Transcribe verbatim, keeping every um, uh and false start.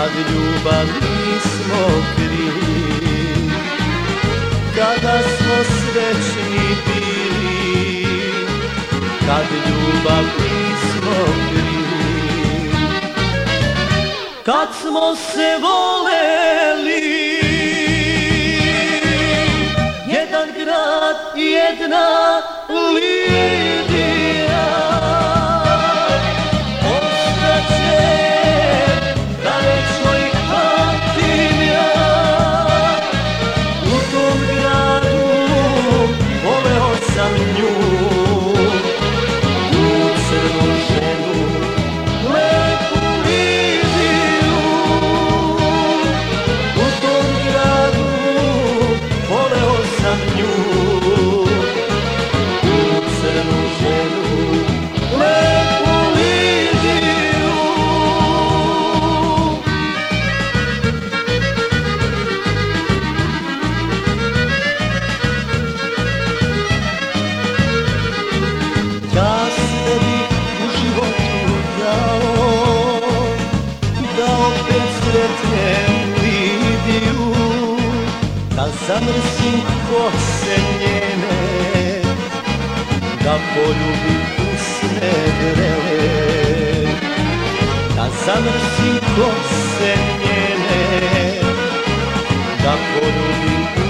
kad ljubav nismo krili, kada smo srećni bili, kad ljubav nismo krili, kad smo se voleli. Jedan grad i jedna Lidija ostaće da večno ih pamtim ja. U tom gradu voleo sam nju, tu crnu ženu, lepu Lidiju. U tom gradu voleo sam nju, tu crnu ženu, lepu Lidiju. Ja sve bih u životu dao, da opet sretnem Lidiju, da zamrsim kose njene, da poljubim usne vrele, da zamrsim kose njene, da poljubim